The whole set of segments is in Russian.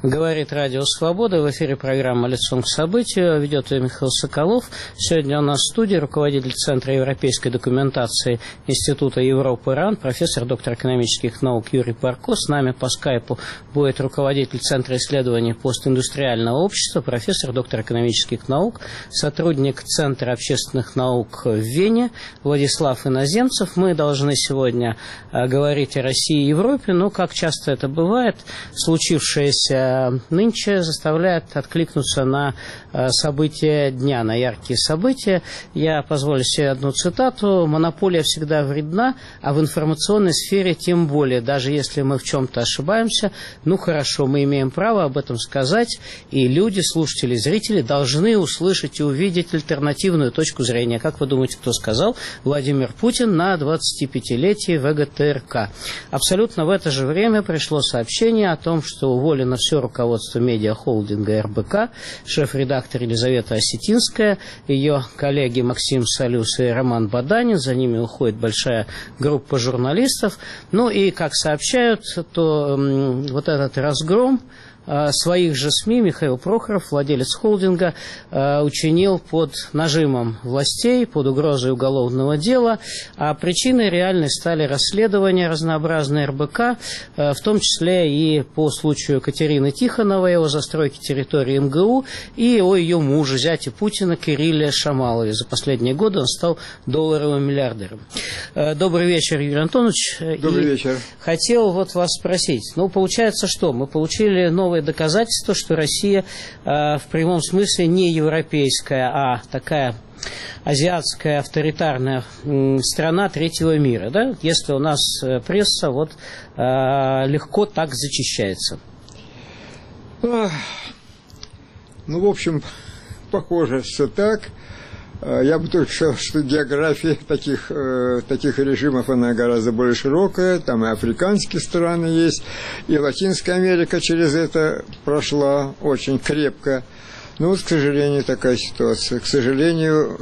Говорит Радио Свобода. В эфире программа «Лицом к событию». Ведет ее Михаил Соколов. Сегодня у нас в студии руководитель Центра европейской документации Института Европы РАН, профессор, доктор экономических наук Юрий Барко. С нами по скайпу будет руководитель Центра исследований постиндустриального общества, профессор, доктор экономических наук, сотрудник Центра общественных наук в Вене Владислав Иноземцев. Мы должны сегодня говорить о России и Европе, но, как часто это бывает, случившееся нынче заставляет откликнуться на события дня, на яркие события. Я позволю себе одну цитату. «Монополия всегда вредна, а в информационной сфере тем более. Даже если мы в чем-то ошибаемся, ну хорошо, мы имеем право об этом сказать, и люди, слушатели, зрители должны услышать и увидеть альтернативную точку зрения». Как вы думаете, кто сказал? Владимир Путин на 25-летии ВГТРК. Абсолютно в это же время пришло сообщение о том, что уволено все руководство медиахолдинга РБК, шеф-редактор Елизавета Осетинская, ее коллеги Максим Солюс и Роман Баданин, за ними уходит большая группа журналистов. Ну и, как сообщают, то вот этот разгром своих же СМИ Михаил Прохоров, владелец холдинга, учинил под нажимом властей, под угрозой уголовного дела, а причиной реальной стали расследования разнообразные РБК, в том числе и по случаю Катерины Тихоновой о застройке территории МГУ и о ее муже, зяте Путина Кирилле Шамалове. За последние годы он стал долларовым миллиардером. Добрый вечер, Юрий Антонович. Добрый вечер. Хотел вот вас спросить, ну, получается что? Мы получили новые доказательства, что Россия в прямом смысле не европейская, а такая азиатская авторитарная страна третьего мира, да? Если у нас пресса вот легко так зачищается. Ну, в общем, похоже, все так. Я бы только сказал, что география таких режимов, она гораздо более широкая. Там и африканские страны есть, и Латинская Америка через это прошла очень крепко. Но вот, к сожалению, такая ситуация. К сожалению,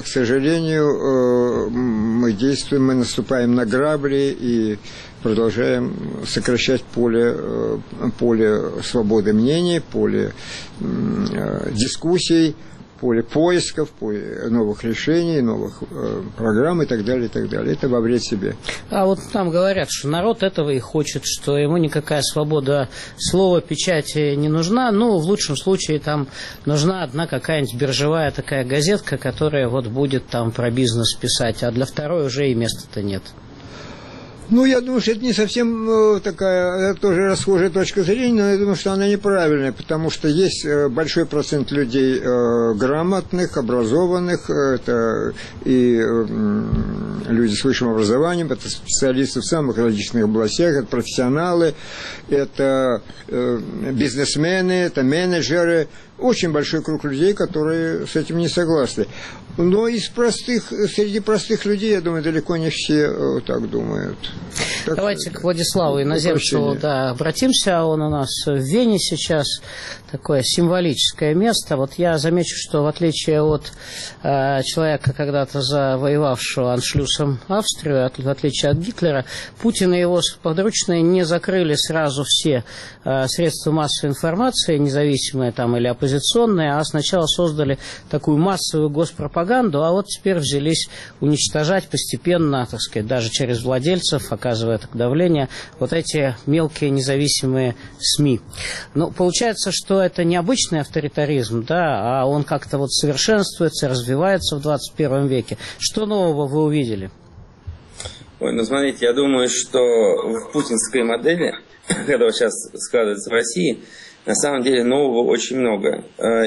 мы действуем, мы наступаем на грабли и продолжаем сокращать поле свободы мнений, поле дискуссий, поле поисков, поле новых решений, новых программ и так далее, и так далее. Это во вред себе. А вот там говорят, что народ этого и хочет, что ему никакая свобода слова, печати не нужна. Ну, в лучшем случае там нужна одна какая-нибудь биржевая такая газетка, которая вот будет там про бизнес писать, а для второй уже и места-то нет. Ну, я думаю, что это не совсем такая, тоже расхожая точка зрения, но я думаю, что она неправильная, потому что есть большой процент людей грамотных, образованных, это и люди с высшим образованием, это специалисты в самых различных областях, это профессионалы, это бизнесмены, это менеджеры, очень большой круг людей, которые с этим не согласны. Но среди простых людей, я думаю, далеко не все так думают. Давайте к Владиславу Иноземцеву обратимся. Он у нас в Вене сейчас, такое символическое место. Вот я замечу, что в отличие от человека, когда-то завоевавшего аншлюсом Австрию, в отличие от Гитлера, Путин и его подручные не закрыли сразу все средства массовой информации, независимые там или оппозиционные, а сначала создали такую массовую госпропаганду, а вот теперь взялись уничтожать постепенно, так сказать, даже через владельцев, оказывая так давление, вот эти мелкие независимые СМИ. Ну, получается, что это не обычный авторитаризм, да, а он как-то вот совершенствуется, развивается в 21 веке. Что нового вы увидели? Ой, ну, смотрите, я думаю, что в путинской модели, которая сейчас складывается в России, на самом деле нового очень много.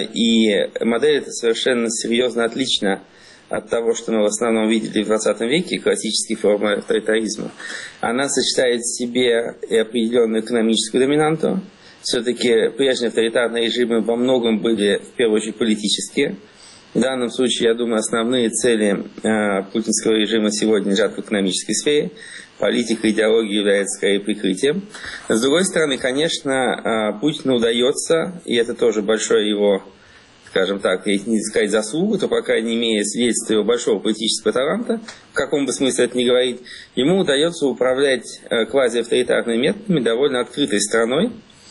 И модель эта совершенно серьезно отлична от того, что мы в основном видели в 20 веке, классические формы авторитаризма. Она сочетает в себе и определенную экономическую доминанту. Все-таки прежние авторитарные режимы во многом были, в первую очередь, политические. В данном случае, я думаю, основные цели путинского режима сегодня лежат в экономической сфере. Политика, идеология является скорее прикрытием. С другой стороны, конечно, Путину удается, и это тоже большое его, скажем так, если не сказать заслугу, то, по крайней мере, свидетельство его большого политического таланта, в каком бы смысле это ни говорить, ему удается управлять квазиавторитарными методами довольно открытой страной.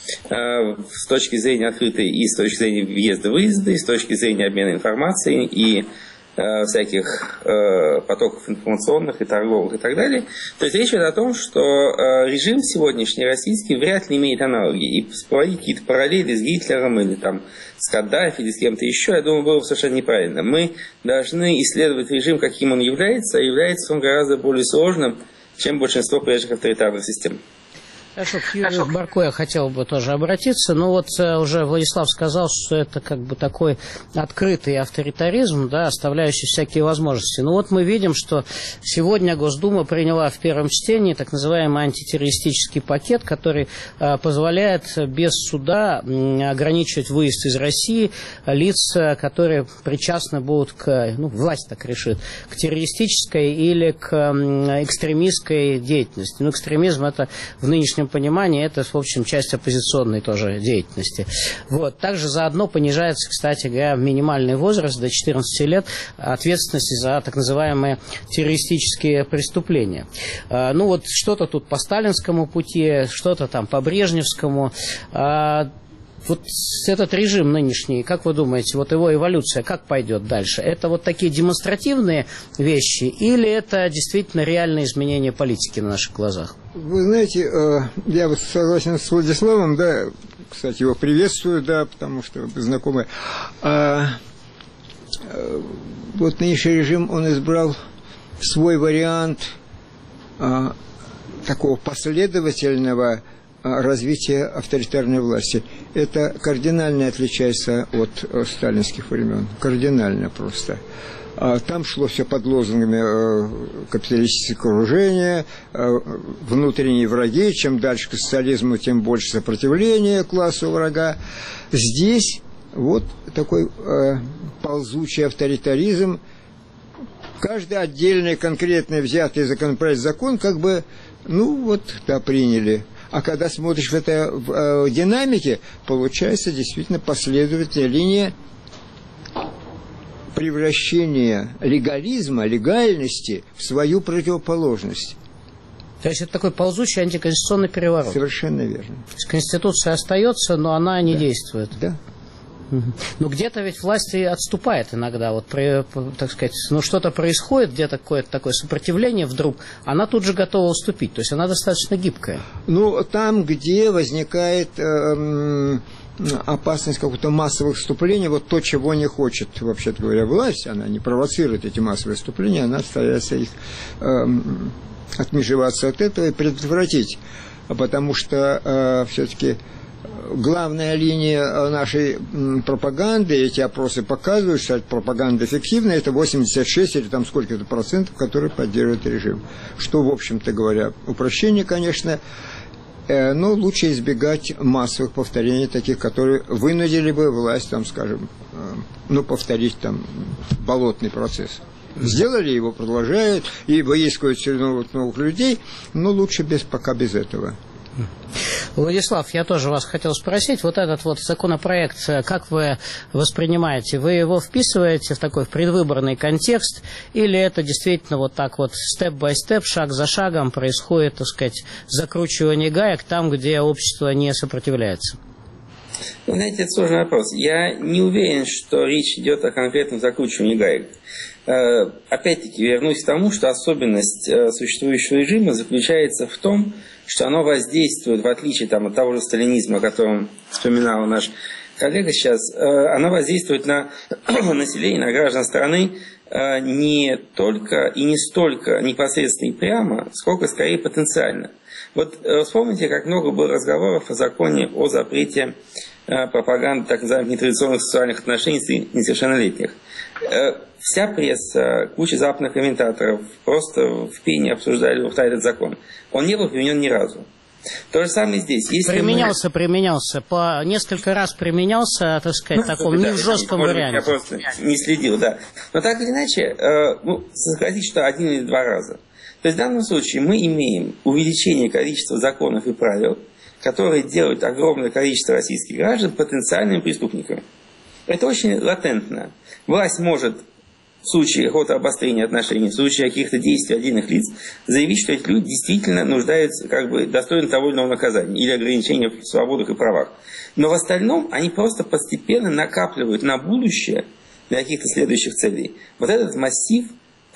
с точки зрения открытой и с точки зрения въезда-выезда, и с точки зрения обмена информацией, и всяких потоков информационных и торговых и так далее. То есть речь идет о том, что режим сегодняшний российский вряд ли имеет аналогии. И проводить какие-то параллели с Гитлером или там, с Каддафи или с кем-то еще, я думаю, было бы совершенно неправильно. Мы должны исследовать режим, каким он является, а является он гораздо более сложным, чем большинство прежних авторитарных систем. Хорошо, к Юрию Барко я хотел бы тоже обратиться. Ну вот уже Владислав сказал, что это как бы такой открытый авторитаризм, да, оставляющий всякие возможности. Ну вот мы видим, что сегодня Госдума приняла в первом чтении так называемый антитеррористический пакет, который позволяет без суда ограничивать выезд из России лиц, которые причастны будут к, ну, власть так решит, к террористической или к экстремистской деятельности. Ну, экстремизм это в нынешнем понимании, это, в общем, часть оппозиционной тоже деятельности. Вот. Также заодно понижается, кстати говоря, минимальный возраст до 14 лет ответственности за так называемые террористические преступления. Ну вот что-то тут по сталинскому пути, что-то там по брежневскому. Вот этот режим нынешний, как вы думаете, вот его эволюция, как пойдет дальше? Это вот такие демонстративные вещи или это действительно реальные изменения политики на наших глазах? Вы знаете, я вот согласен с Владиславом, да, кстати, его приветствую, да, потому что знакомы. Вот нынешний режим, он избрал свой вариант такого последовательного развития авторитарной власти. Это кардинально отличается от сталинских времен. Кардинально просто. Там шло все под лозунгами капиталистического окружения, внутренние враги. Чем дальше к социализму, тем больше сопротивления классу врага. Здесь вот такой ползучий авторитаризм. Каждый отдельный, конкретно взятый законопроект, закон, как бы, ну вот, да, приняли. А когда смотришь в это в динамике, получается действительно последовательная линия превращения легализма, легальности в свою противоположность. То есть это такой ползучий антиконституционный переворот. Совершенно верно. То есть Конституция остается, но она не действует. Да. Но где-то ведь власть и отступает иногда, вот, так сказать, ну что-то происходит, где-то какое-то такое сопротивление вдруг, она тут же готова уступить, то есть она достаточно гибкая. Ну, там, где возникает опасность какого-то массового вступления, вот то, чего не хочет, вообще-то говоря, власть, она не провоцирует эти массовые вступления, она старается их отмежеваться от этого и предотвратить, потому что все-таки главная линия нашей пропаганды, эти опросы показывают, что пропаганда эффективная, это 86 или там сколько-то процентов, которые поддерживают режим. Что, в общем-то говоря, упрощение, конечно, но лучше избегать массовых повторений, таких, которые вынудили бы власть, там, скажем, повторить там болотный процесс. Сделали его, продолжают, и выискивают все новых людей, но лучше пока без этого. Владислав, я тоже вас хотел спросить, вот этот вот законопроект, как вы воспринимаете? Вы его вписываете в такой предвыборный контекст, или это действительно вот так вот степ-бай-степ, шаг за шагом происходит, так сказать, закручивание гаек там, где общество не сопротивляется? Вы знаете, это сложный вопрос. Я не уверен, что речь идет о конкретном закручивании гаек. Опять-таки, вернусь к тому, что особенность существующего режима заключается в том, что оно воздействует, в отличие от того же сталинизма, о котором вспоминал наш коллега сейчас, оно воздействует на население, на граждан страны не только и не столько непосредственно и прямо, сколько скорее потенциально. Вот вспомните, как много было разговоров о законе о запрете пропаганды так называемых нетрадиционных сексуальных отношений среди несовершеннолетних. Вся пресса, куча западных комментаторов просто в пене обсуждали этот закон. Он не был применен ни разу. То же самое здесь. Если применялся. По несколько раз применялся, так сказать, в таком не в жестком варианте. Я просто не следил, да. Но так или иначе, согласитесь, что один или два раза. То есть в данном случае мы имеем увеличение количества законов и правил, которые делают огромное количество российских граждан потенциальными преступниками. Это очень латентно. Власть может в случае какого-то обострения отношений, в случае каких-то действий отдельных лиц, заявить, что эти люди действительно нуждаются, достойны того или иного наказания или ограничения в свободах и правах. Но в остальном они просто постепенно накапливают на будущее для каких-то следующих целей вот этот массив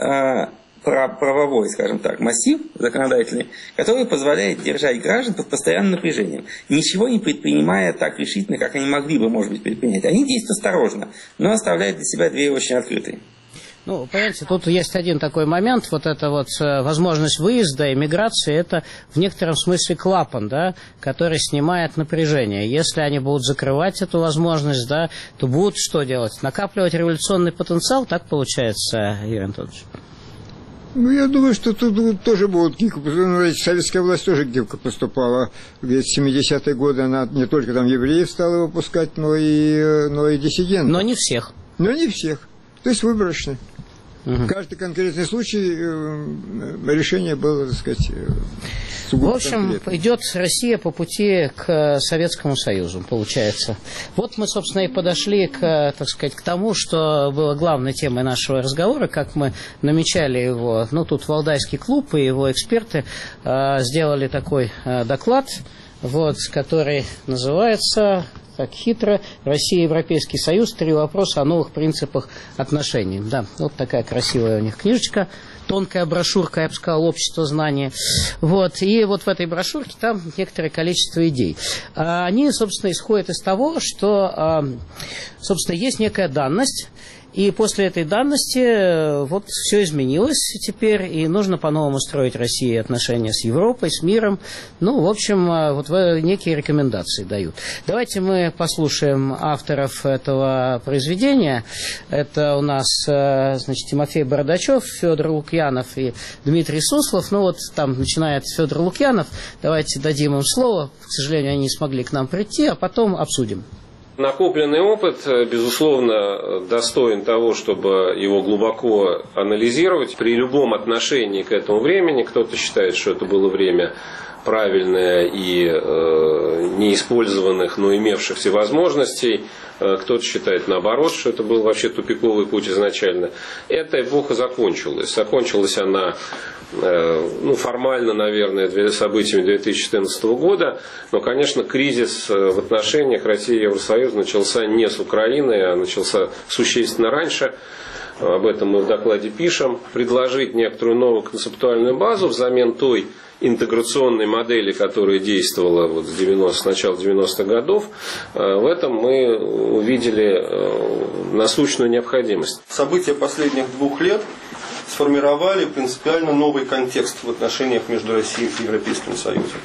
правовой, скажем так, массив законодательный, который позволяет держать граждан под постоянным напряжением, ничего не предпринимая так решительно, как они могли бы, может быть, предпринять. Они действуют осторожно, но оставляют для себя двери очень открытые. Ну, понимаете, тут есть один такой момент, вот эта вот возможность выезда, эмиграции, это в некотором смысле клапан, да, который снимает напряжение. Если они будут закрывать эту возможность, да, то будут что делать? Накапливать революционный потенциал, так получается, Юрий Анатольевич? Ну, я думаю, что тут тоже будут гибко. Советская власть тоже гибко поступала. Ведь в 70-е годы она не только там евреев стала выпускать, но и диссидентов. Но не всех. Но не всех. То есть выборочно. Угу. Каждый конкретный случай решение было, так сказать, в общем, идет Россия по пути к Советскому Союзу, получается. Вот мы, собственно, и подошли так сказать, к тому, что было главной темой нашего разговора, как мы намечали его. Ну, тут Валдайский клуб и его эксперты сделали такой доклад, вот, который называется... Так хитро. Россия и Европейский Союз. 3 вопроса о новых принципах отношений. Да, вот такая красивая у них книжечка. Тонкая брошюрка, я бы сказал, общество знания. Вот. И вот в этой брошюрке там некоторое количество идей. Они, собственно, исходят из того, что, собственно, есть некая данность. И после этой данности вот все изменилось теперь, и нужно по-новому строить России отношения с Европой, с миром. Ну, в общем, вот некие рекомендации дают. Давайте мы послушаем авторов этого произведения. Это у нас, значит, Тимофей Бородачев, Федор Лукьянов и Дмитрий Суслов. Ну, вот там начинает Федор Лукьянов. Давайте дадим им слово. К сожалению, они не смогли к нам прийти, а потом обсудим. Накопленный опыт, безусловно, достоин того, чтобы его глубоко анализировать. При любом отношении к этому времени, кто-то считает, что это было время правильное и неиспользованных, но имевшихся возможностей. Кто-то считает наоборот, что это был вообще тупиковый путь изначально. Эта эпоха закончилась. Закончилась она формально, наверное, событиями 2014 года. Но, конечно, кризис в отношениях России и Евросоюза начался не с Украины, а начался существенно раньше. Об этом мы в докладе пишем. Предложить некоторую новую концептуальную базу взамен той интеграционной модели, которая действовала с начала 90-х годов, в этом мы увидели насущную необходимость. События последних 2 лет сформировали принципиально новый контекст в отношениях между Россией и Европейским Союзом.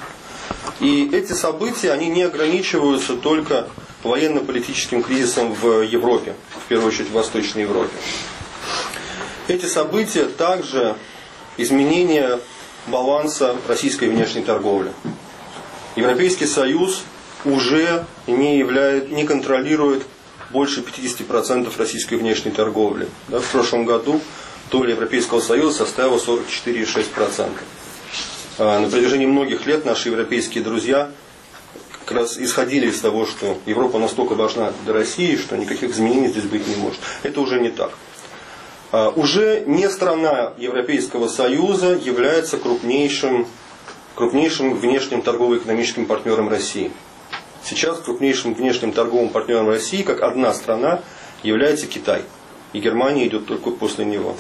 И эти события, они не ограничиваются только военно-политическим кризисом в Европе, в первую очередь в Восточной Европе. Эти события также изменение баланса российской внешней торговли. Европейский Союз уже не контролирует больше 50% российской внешней торговли. В прошлом году доля Европейского Союза составила 44,6%. На протяжении многих лет наши европейские друзья как раз исходили из того, что Европа настолько важна для России, что никаких изменений здесь быть не может. Это уже не так. Уже не страна Европейского Союза является крупнейшим внешним торгово-экономическим партнером России. Сейчас крупнейшим внешним торговым партнером России, как одна страна, является Китай. И Германия идет только после него.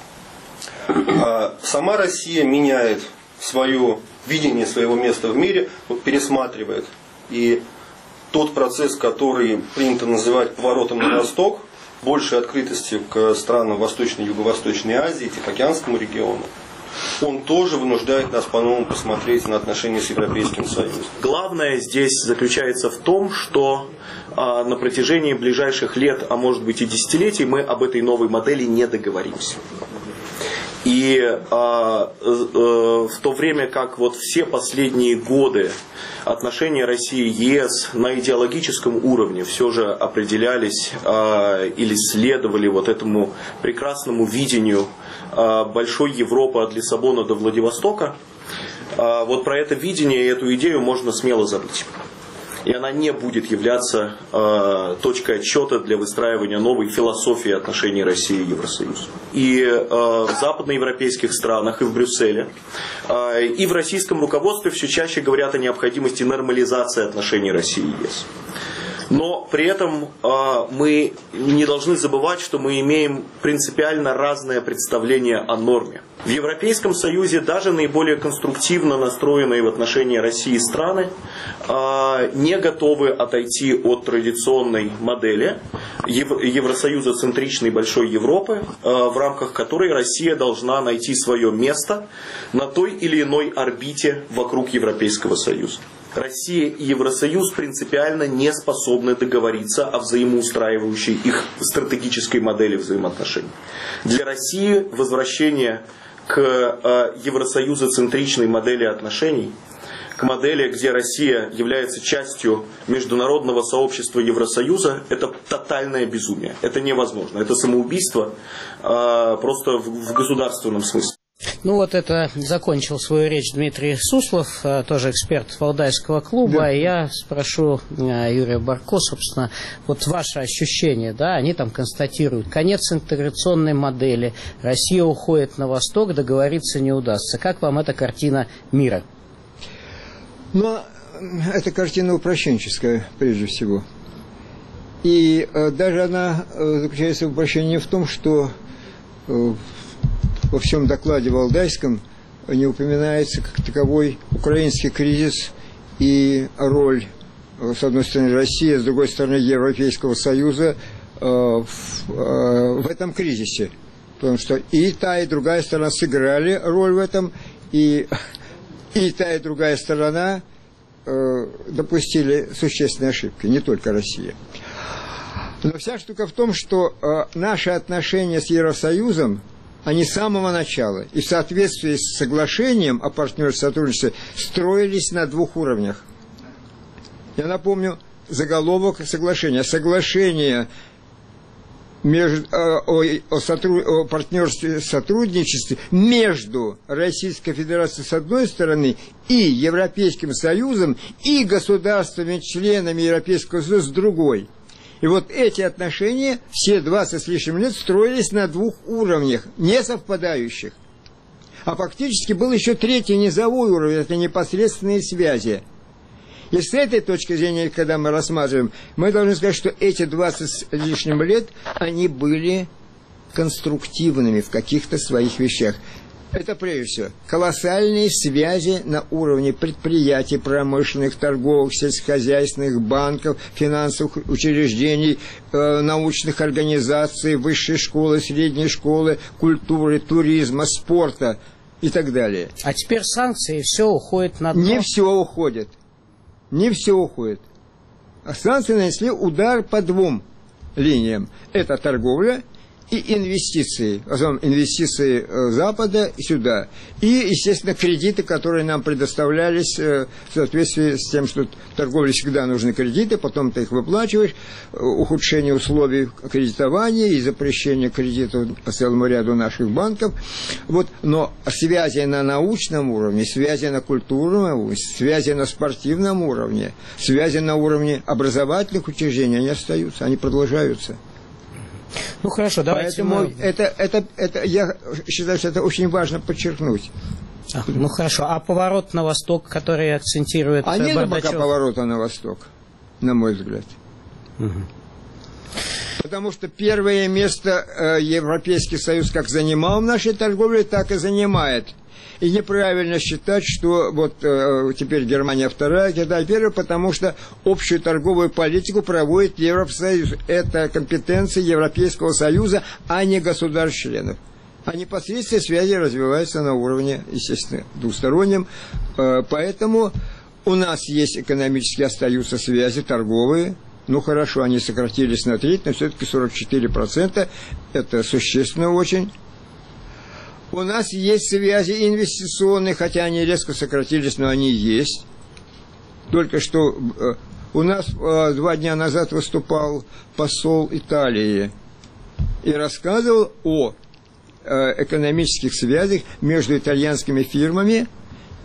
Сама Россия меняет свое видение своего места в мире, пересматривает. И тот процесс, который принято называть поворотом на восток, большей открытости к странам Восточной и Юго-Восточной Азии, Тихоокеанскому региону, он тоже вынуждает нас по-новому посмотреть на отношения с Европейским Союзом. Главное здесь заключается в том, что на протяжении ближайших лет, а может быть и десятилетий, мы об этой новой модели не договоримся. И в то время как вот все последние годы отношения России и ЕС на идеологическом уровне все же определялись или следовали вот этому прекрасному видению большой Европы от Лиссабона до Владивостока, вот про это видение и эту идею можно смело забыть. и она не будет являться точкой отсчета для выстраивания новой философии отношений России и Евросоюза. И в западноевропейских странах, и в Брюсселе, и в российском руководстве все чаще говорят о необходимости нормализации отношений России и ЕС. Но при этом мы не должны забывать, что мы имеем принципиально разное представление о норме. В Европейском Союзе даже наиболее конструктивно настроенные в отношении России страны не готовы отойти от традиционной модели Евросоюза-центричной Большой Европы, в рамках которой Россия должна найти свое место на той или иной орбите вокруг Европейского Союза. Россия и Евросоюз принципиально не способны договориться о взаимоустраивающей их стратегической модели взаимоотношений. Для России возвращение к евросоюзоцентричной модели отношений, к модели, где Россия является частью международного сообщества Евросоюза, это тотальное безумие. Это невозможно. Это самоубийство просто в государственном смысле. Ну вот это закончил свою речь Дмитрий Суслов, тоже эксперт Валдайского клуба. Да. И я спрошу Юрия Барко, собственно, вот ваше ощущение, да, они там констатируют конец интеграционной модели, Россия уходит на восток, договориться не удастся. Как вам эта картина мира? Ну, это картина упрощенческая, прежде всего. И даже она заключается в упрощении в том, что во всем докладе Валдайском не упоминается как таковой украинский кризис и роль, с одной стороны, России, с другой стороны, Европейского Союза в этом кризисе. Потому что и та, и другая сторона сыграли роль в этом, и та, и другая сторона допустили существенные ошибки, не только Россия. Но вся штука в том, что наши отношения с Евросоюзом, они с самого начала и в соответствии с соглашением о партнерстве и сотрудничестве строились на двух уровнях. Я напомню заголовок соглашения. Соглашение о партнерстве и сотрудничестве между Российской Федерацией с одной стороны и Европейским Союзом и государствами-членами Европейского Союза с другой. И вот эти отношения все 20 с лишним лет строились на двух уровнях, не совпадающих. А фактически был еще третий низовой уровень, это непосредственные связи. И с этой точки зрения, когда мы рассматриваем, мы должны сказать, что эти 20 с лишним лет, они были конструктивными в каких-то своих вещах. Это, прежде всего, колоссальные связи на уровне предприятий, промышленных, торговых, сельскохозяйственных, банков, финансовых учреждений, научных организаций, высшей школы, средней школы, культуры, туризма, спорта и так далее. А теперь санкции, все уходит на дно? Не все уходит. Не все уходит. А санкции нанесли удар по двум линиям. Это торговля и инвестиции, в основном инвестиции Запада сюда, и, естественно, кредиты, которые нам предоставлялись в соответствии с тем, что торговле всегда нужны кредиты, потом ты их выплачиваешь, ухудшение условий кредитования и запрещение кредитов по целому ряду наших банков. Вот. Но связи на научном уровне, связи на культурном уровне, связи на спортивном уровне, связи на уровне образовательных учреждений, они остаются, они продолжаются. Ну хорошо, давайте. Поэтому это я считаю, что это очень важно подчеркнуть. Ну хорошо, а поворот на восток, который акцентирует Бардачев? Нет пока поворота на восток, на мой взгляд. Потому что первое место Европейский Союз как занимал в нашей торговле, так и занимает. И неправильно считать, что вот теперь Германия вторая, Китай первая, потому что общую торговую политику проводит Евросоюз. Это компетенция Европейского Союза, а не государств-членов. А непосредственно связи развиваются на уровне, естественно, двустороннем. Поэтому у нас есть экономически остаются связи торговые. Ну хорошо, они сократились на треть, но все-таки 44%. Это существенно очень. У нас есть связи инвестиционные, хотя они резко сократились, но они есть. Только что у нас 2 дня назад выступал посол Италии и рассказывал о экономических связях между итальянскими фирмами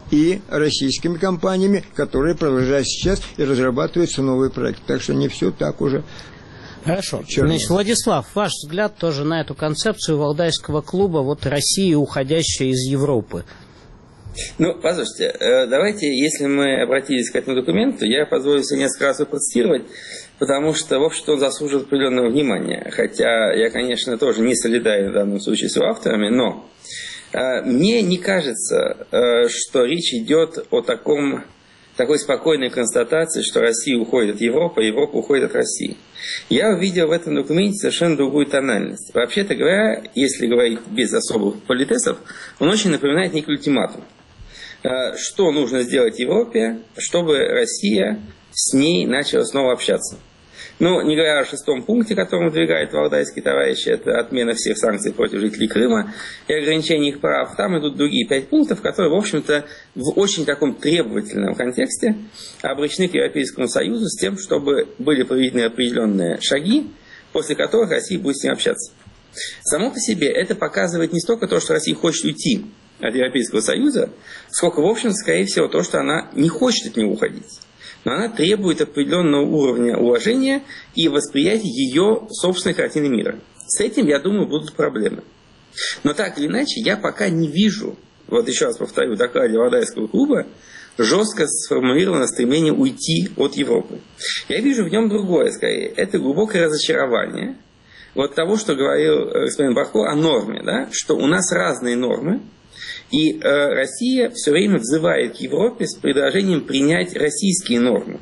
и российскими компаниями, которые продолжают сейчас и разрабатываются новые проекты. Так что не все так уже. Хорошо. Значит, Владислав, ваш взгляд тоже на эту концепцию Валдайского клуба, вот России, уходящей из Европы. Ну, послушайте, давайте, если мы обратились к этому документу, я позволю себе несколько раз его процитировать, потому что, в общем-то, он заслуживает определенного внимания. Хотя я, конечно, тоже не солидарен в данном случае с его авторами, но мне не кажется, что речь идет о такой спокойной констатации, что Россия уходит от Европы, а Европа уходит от России. Я увидел в этом документе совершенно другую тональность. Вообще-то говоря, если говорить без особых политесов, он очень напоминает некий ультиматум. Что нужно сделать Европе, чтобы Россия с ней начала снова общаться. Ну, не говоря о 6-м пункте, который выдвигает валдайские товарищи, это отмена всех санкций против жителей Крыма и ограничение их прав. Там идут другие 5 пунктов, которые, в общем-то, в очень таком требовательном контексте обращены к Европейскому Союзу с тем, чтобы были проведены определенные шаги, после которых Россия будет с ним общаться. Само по себе это показывает не столько то, что Россия хочет уйти от Европейского Союза, сколько, в общем, скорее всего, то, что она не хочет от него уходить. Но она требует определенного уровня уважения и восприятия ее собственной картины мира. С этим, я думаю, будут проблемы. Но так или иначе, я пока не вижу, вот еще раз повторю, в докладе Валдайского клуба, жестко сформулировано стремление уйти от Европы. Я вижу в нем другое, скорее. Это глубокое разочарование вот того, что говорил господин Барко о норме, да? Что у нас разные нормы, и Россия все время взывает к Европе с предложением принять российские нормы.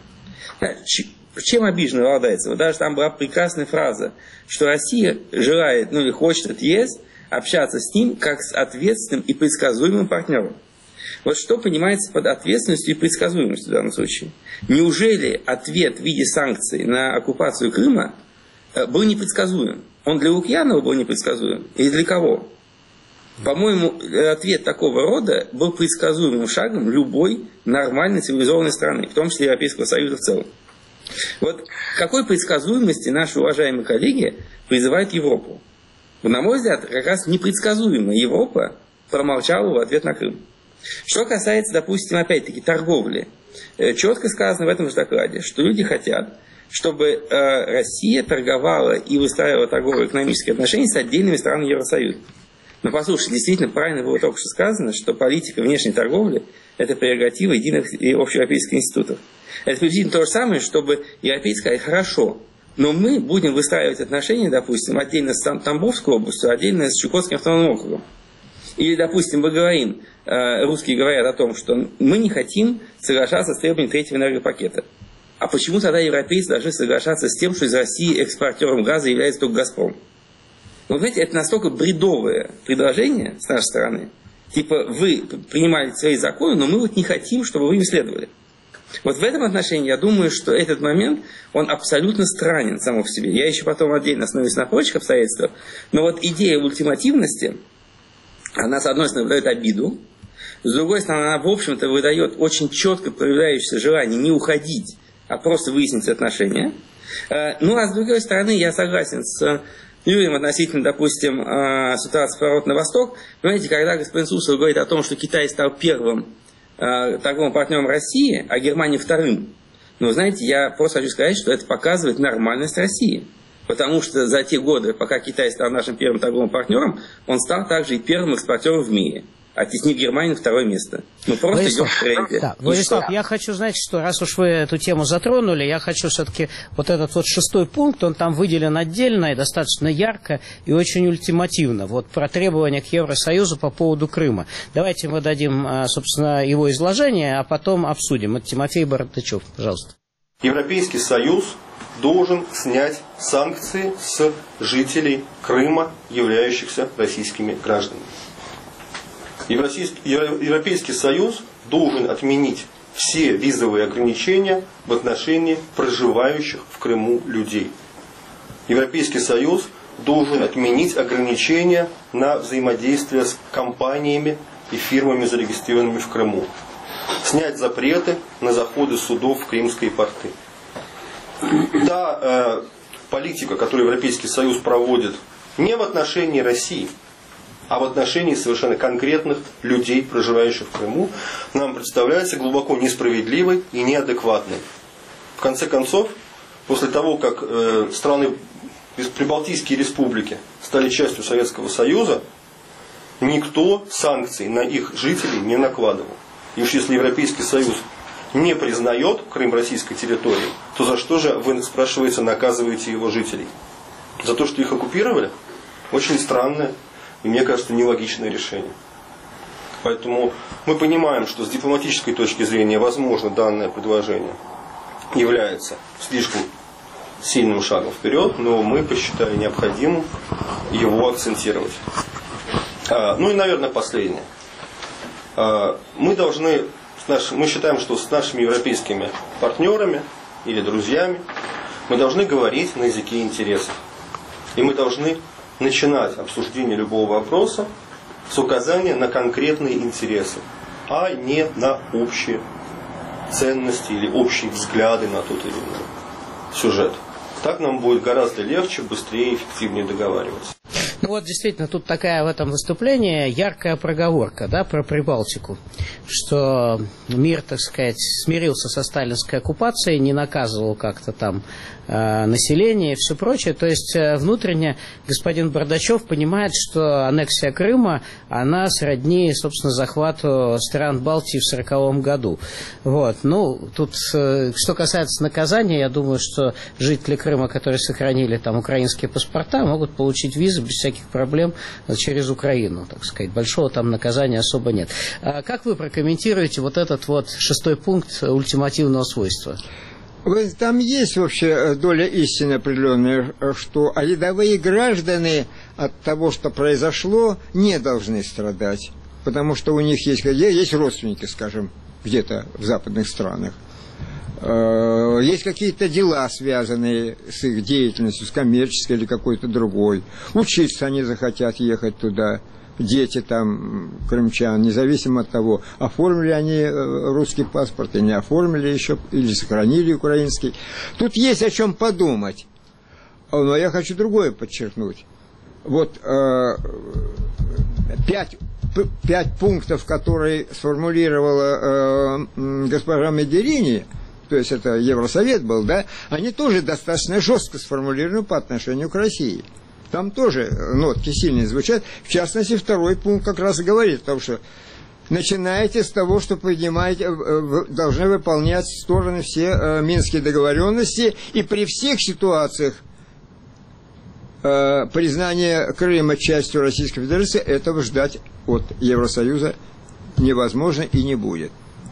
Чем обижены валдайцы? Вот даже там была прекрасная фраза, что Россия желает, или хочет от ЕС общаться с ним как с ответственным и предсказуемым партнером. Вот что понимается под ответственностью и предсказуемостью в данном случае? Неужели ответ в виде санкций на оккупацию Крыма был непредсказуем? Он для Лукьянова был непредсказуем? Или для кого? По-моему, ответ такого рода был предсказуемым шагом любой нормальной цивилизованной страны, в том числе Европейского Союза в целом. Вот какой предсказуемости наши уважаемые коллеги призывают Европу? На мой взгляд, как раз непредсказуемая Европа промолчала в ответ на Крым. Что касается, допустим, опять-таки торговли, четко сказано в этом же докладе, что люди хотят, чтобы Россия торговала и выстраивала торгово-экономические отношения с отдельными странами Евросоюза. Но послушайте, действительно правильно было только что сказано, что политика внешней торговли – это прерогатива единых и общеевропейских институтов. Это приблизительно то же самое, чтобы европейцы сказали: хорошо, но мы будем выстраивать отношения, допустим, отдельно с Тамбовской областью, отдельно с Чукотским автономным округом. Или, допустим, мы говорим, русские говорят о том, что мы не хотим соглашаться с требованием третьего энергопакета. А почему тогда европейцы должны соглашаться с тем, что из России экспортером газа является только «Газпром»? Вы знаете, это настолько бредовое предложение с нашей стороны. Типа, вы принимали свои законы, но мы вот не хотим, чтобы вы им следовали. Вот в этом отношении я думаю, что этот момент, он абсолютно странен сам по себе. Я еще потом отдельно остановлюсь на прочих обстоятельствах. Но вот идея ультимативности, она, с одной стороны, выдает обиду, с другой стороны, она, в общем-то, выдает очень четко проявляющееся желание не уходить, а просто выяснить отношения. Ну, а с другой стороны, я согласен с Юрием относительно, допустим, ситуации «Поворот на восток». Понимаете, когда господин Суслов говорит о том, что Китай стал первым торговым партнером России, а Германия вторым, ну, знаете, я просто хочу сказать, что это показывает нормальность России. Потому что за те годы, пока Китай стал нашим первым торговым партнером, он стал также и первым экспортером в мире, оттеснив Германию на второе место. Мы просто идем в тренде. Да, Владислав, я хочу, знаете, что раз уж вы эту тему затронули, я хочу все-таки вот этот вот 6-й пункт, он там выделен отдельно и достаточно ярко и очень ультимативно. Вот про требования к Евросоюзу по поводу Крыма. Давайте мы дадим, собственно, его изложение, а потом обсудим. Это Тимофей Бортачев, пожалуйста. Европейский Союз должен снять санкции с жителей Крыма, являющихся российскими гражданами. Европейский Союз должен отменить все визовые ограничения в отношении проживающих в Крыму людей. Европейский Союз должен отменить ограничения на взаимодействие с компаниями и фирмами, зарегистрированными в Крыму. Снять запреты на заходы судов в крымские порты. Та политика, которую Европейский Союз проводит не в отношении России, а в отношении совершенно конкретных людей, проживающих в Крыму, нам представляется глубоко несправедливой и неадекватной. В конце концов, после того, как страны Прибалтийские республики стали частью Советского Союза, никто санкций на их жителей не накладывал. И уж если Европейский Союз не признает Крым российской территорией, то за что же вы, спрашивается, наказываете его жителей? За то, что их оккупировали? Очень странное и, мне кажется, нелогичное решение. Поэтому мы понимаем, что с дипломатической точки зрения, возможно, данное предложение является слишком сильным шагом вперед, но мы посчитали необходимым его акцентировать. Ну и, наверное, последнее. Мы считаем, что с нашими европейскими партнерами или друзьями мы должны говорить на языке интересов. И мы должны начинать обсуждение любого вопроса с указания на конкретные интересы, а не на общие ценности или общие взгляды на тот или иной сюжет. Так нам будет гораздо легче, быстрее и эффективнее договариваться. Ну вот действительно, тут такая в этом выступлении яркая проговорка, да, про Прибалтику, что мир, так сказать, смирился со сталинской оккупацией, не наказывал как-то там население и все прочее. То есть внутренне господин Бардачев понимает, что аннексия Крыма, она сродни, собственно, захвату стран Балтии в 1940 году. Вот. Ну, тут, что касается наказания, я думаю, что жители Крыма, которые сохранили там украинские паспорта, могут получить визы без всяких проблем через Украину, так сказать. Большого там наказания особо нет. Как вы прокомментируете вот этот вот 6-й пункт ультимативного свойства? Там есть вообще доля истины определенная, что рядовые граждане от того, что произошло, не должны страдать, потому что у них есть родственники, скажем, где-то в западных странах. Есть какие-то дела, связанные с их деятельностью, с коммерческой или какой-то другой. Учиться они захотят ехать туда. Дети там, крымчан, независимо от того, оформили они русский паспорт или не оформили еще, или сохранили украинский. Тут есть о чем подумать. Но я хочу другое подчеркнуть. Вот 5 пунктов, которые сформулировала госпожа Медерини, то есть это Евросовет был, да, они тоже достаточно жестко сформулированы по отношению к России. Там тоже нотки сильные звучат. В частности, 2-й пункт как раз и говорит о том, что начинаете с того, что поднимаете, должны выполнять стороны все минские договоренности, и при всех ситуациях признания Крыма частью Российской Федерации этого ждать от Евросоюза невозможно и не будет.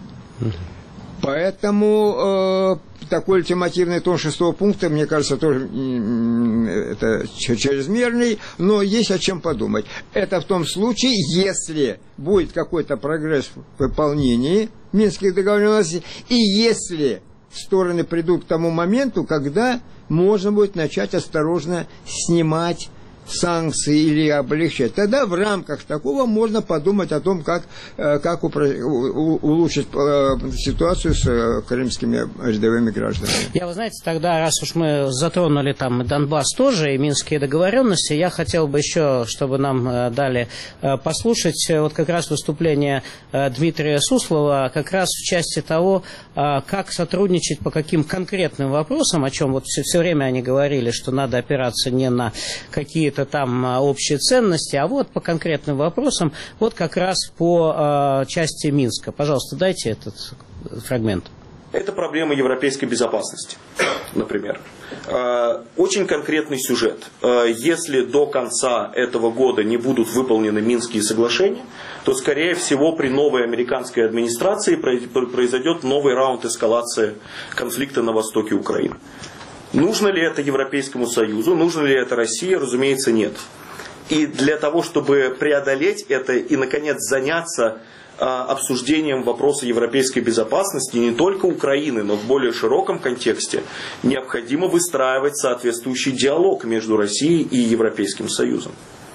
Поэтому такой ультимативный тон 6-го пункта, мне кажется, тоже это чрезмерный, но есть о чем подумать. Это в том случае, если будет какой-то прогресс в выполнении Минских договоренностей, и если стороны придут к тому моменту, когда можно будет начать осторожно снимать санкции или облегчать. Тогда в рамках такого можно подумать о том, как улучшить ситуацию с крымскими рядовыми гражданами. Вы знаете, тогда, раз уж мы затронули там Донбасс тоже и минские договоренности, я хотел бы еще, чтобы нам дали послушать вот как раз выступление Дмитрия Суслова, как раз в части того, как сотрудничать по каким конкретным вопросам, о чем вот все время они говорили, что надо опираться не на какие-то там общие ценности, а вот по конкретным вопросам, вот как раз по части Минска. Пожалуйста, дайте этот фрагмент. Это проблема европейской безопасности, например. Очень конкретный сюжет. Если до конца этого года не будут выполнены Минские соглашения, то, скорее всего, при новой американской администрации произойдет новый раунд эскалации конфликта на востоке Украины. Нужно ли это Европейскому Союзу, нужно ли это России, разумеется, нет. И для того, чтобы преодолеть это и, наконец, заняться обсуждением вопроса европейской безопасности не только Украины, но в более широком контексте, необходимо выстраивать соответствующий диалог между Россией и Европейским Союзом.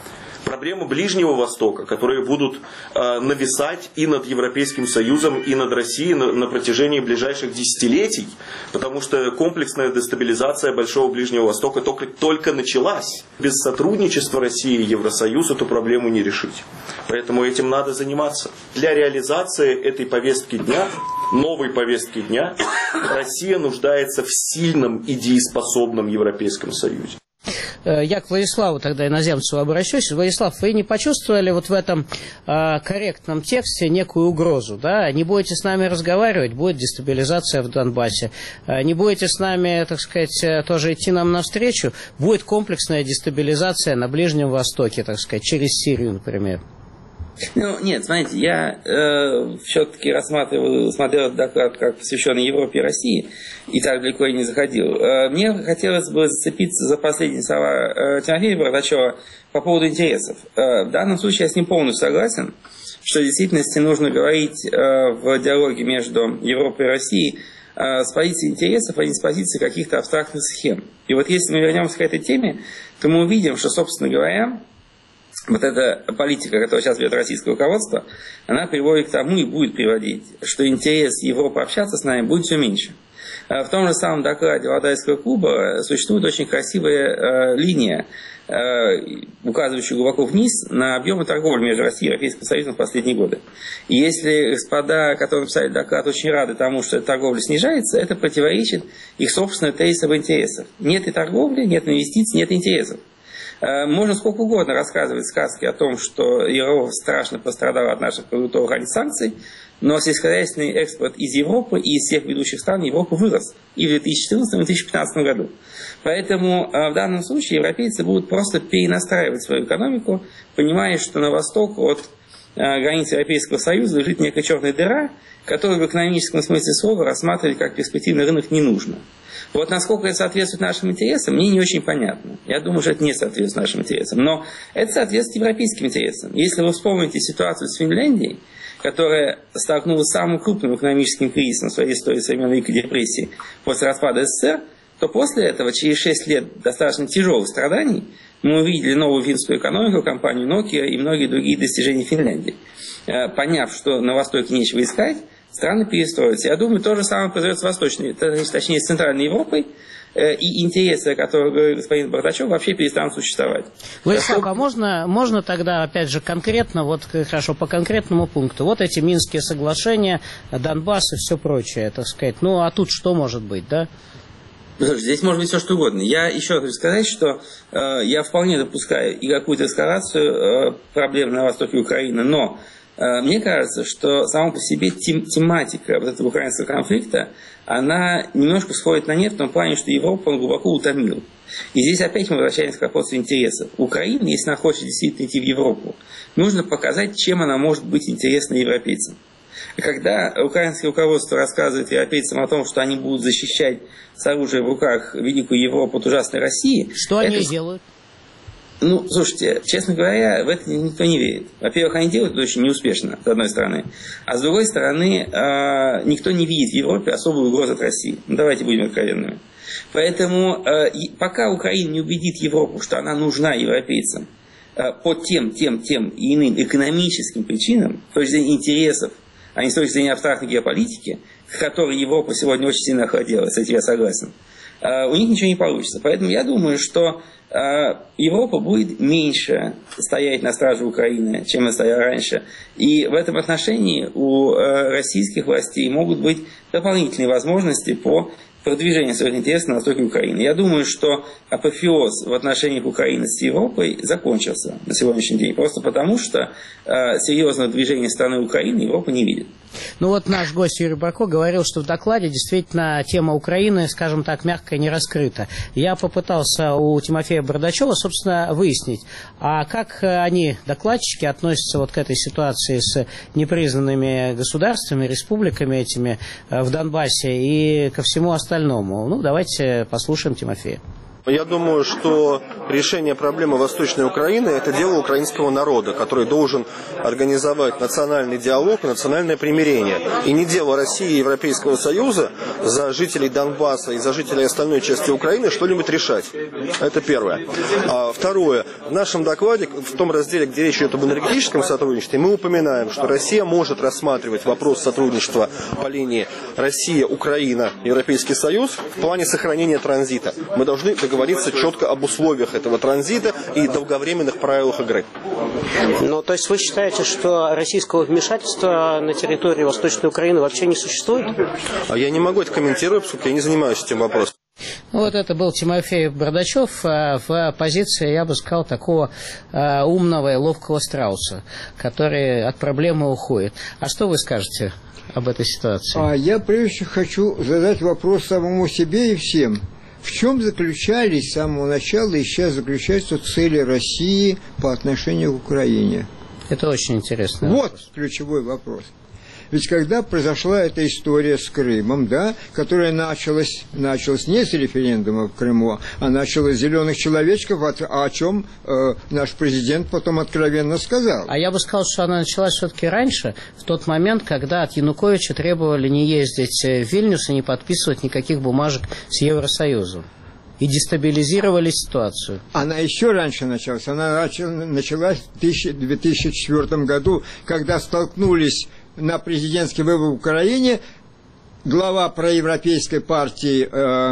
проблемы Ближнего Востока, которые будут нависать и над Европейским Союзом, и над Россией на протяжении ближайших десятилетий, потому что комплексная дестабилизация Большого Ближнего Востока только началась. Без сотрудничества России и Евросоюза эту проблему не решить. Поэтому этим надо заниматься. Для реализации этой повестки дня, новой повестки дня, Россия нуждается в сильном и дееспособном Европейском Союзе. Я к Владиславу тогда иноземцу обращусь. Владислав, вы не почувствовали вот в этом корректном тексте некую угрозу? Да? Не будете с нами разговаривать, будет дестабилизация в Донбассе. Не будете с нами, так сказать, тоже идти нам навстречу, будет комплексная дестабилизация на Ближнем Востоке, так сказать, через Сирию, например. Ну, нет, смотрите, я все-таки смотрел этот доклад как посвященный Европе и России, и так далеко и не заходил. Мне хотелось бы зацепиться за последние слова Тимофея Бардачева по поводу интересов. В данном случае я с ним полностью согласен, что в действительности нужно говорить в диалоге между Европой и Россией с позиции интересов, а не с позиции каких-то абстрактных схем. И вот если мы вернемся к этой теме, то мы увидим, что, собственно говоря, вот эта политика, которую сейчас ведет российское руководство, она приводит к тому и будет приводить, что интерес Европы общаться с нами будет все меньше. В том же самом докладе Валдайского клуба существует очень красивая линия, указывающая глубоко вниз на объемы торговли между Россией и Европейским Союзом в последние годы. И если господа, которые написали доклад, очень рады тому, что эта торговля снижается, это противоречит их собственным тезисам об интересах. Нет и торговли, нет инвестиций, нет интересов. Можно сколько угодно рассказывать сказки о том, что Европа страшно пострадала от наших продуктовых санкций, но сельскохозяйственный экспорт из Европы и из всех ведущих стран Европы вырос и в 2014 и в 2015 году. Поэтому в данном случае европейцы будут просто перенастраивать свою экономику, понимая, что на восток от границ Европейского Союза лежит некая черная дыра, которую в экономическом смысле слова рассматривать как перспективный рынок не нужно. Вот насколько это соответствует нашим интересам, мне не очень понятно. Я думаю, что это не соответствует нашим интересам. Но это соответствует европейским интересам. Если вы вспомните ситуацию с Финляндией, которая столкнулась с самым крупным экономическим кризисом в своей истории со времен Великой депрессии после распада СССР, то после этого, через 6 лет достаточно тяжелых страданий, мы увидели новую финскую экономику, компанию Nokia и многие другие достижения Финляндии. Поняв, что на Востоке нечего искать, страны перестроятся. Я думаю, то же самое произойдет с Восточной, точнее, с Центральной Европой, и интересы, о которых говорит господин Бардачев, вообще перестанут существовать. Владислав, а можно тогда, опять же, конкретно, вот хорошо, по конкретному пункту, вот эти Минские соглашения, Донбасс и все прочее, так сказать, ну а тут что может быть, да? Здесь может быть все что угодно. Я еще раз хочу сказать, что я вполне допускаю и какую-то эскалацию проблем на востоке Украины, но мне кажется, что сама по себе тематика вот этого украинского конфликта, она немножко сходит на нет в том плане, что Европу он глубоко утомил. И здесь опять мы возвращаемся к вопросу интересов. Украина, если она хочет действительно идти в Европу, нужно показать, чем она может быть интересна европейцам. Когда украинское руководство рассказывает европейцам о том, что они будут защищать с оружием в руках великую Европу от ужасной России... Что они делают? Ну, слушайте, честно говоря, в это никто не верит. Во-первых, они делают это очень неуспешно, с одной стороны. А с другой стороны, никто не видит в Европе особую угрозу от России. Ну, давайте будем откровенными. Поэтому, пока Украина не убедит Европу, что она нужна европейцам по тем и иным экономическим причинам, с точки зрения интересов, а не с точки зрения абстрактной геополитики, к которой Европа сегодня очень сильно охладела, с этим я согласен, у них ничего не получится. Поэтому я думаю, что Европа будет меньше стоять на страже Украины, чем она стояла раньше. И в этом отношении у российских властей могут быть дополнительные возможности по продвижению своих интересов на востоке Украины. Я думаю, что апофеоз в отношениях Украины с Европой закончился на сегодняшний день. Просто потому, что серьезного движения страны Украины Европа не видит. Ну вот наш гость Юрий Барко говорил, что в докладе действительно тема Украины, скажем так, мягко не раскрыта. Я попытался у Тимофея Бардачева, собственно, выяснить, а как они, докладчики, относятся вот к этой ситуации с непризнанными государствами, республиками этими в Донбассе и ко всему остальному. Ну, давайте послушаем Тимофея. Я думаю, что решение проблемы Восточной Украины – это дело украинского народа, который должен организовать национальный диалог и национальное примирение. И не дело России и Европейского Союза за жителей Донбасса и за жителей остальной части Украины что-нибудь решать. Это первое. Второе. В нашем докладе, в том разделе, где речь идет об энергетическом сотрудничестве, мы упоминаем, что Россия может рассматривать вопрос сотрудничества по линии Россия, Украина, Европейский Союз в плане сохранения транзита. Мы должны договориться четко об условиях этого транзита и долговременных правилах игры. Ну, то есть вы считаете, что российского вмешательства на территории Восточной Украины вообще не существует? Я не могу это комментировать, поскольку я не занимаюсь этим вопросом. Вот это был Тимофей Бардачев в позиции, я бы сказал, такого умного и ловкого страуса, который от проблемы уходит. А что вы скажете об этой ситуации? Я прежде всего хочу задать вопрос самому себе и всем. В чем заключались с самого начала и сейчас заключаются цели России по отношению к Украине? Это очень интересно. Вот ключевой вопрос. Ведь когда произошла эта история с Крымом, да, которая началась не с референдума в Крыму, а началась с зеленых человечков, о чем наш президент потом откровенно сказал. А я бы сказал, что она началась все-таки раньше, в тот момент, когда от Януковича требовали не ездить в Вильнюс и не подписывать никаких бумажек с Евросоюзом. И дестабилизировали ситуацию. Она еще раньше началась. Она началась в 2004 году, когда столкнулись на президентский выбор в Украине глава проевропейской партии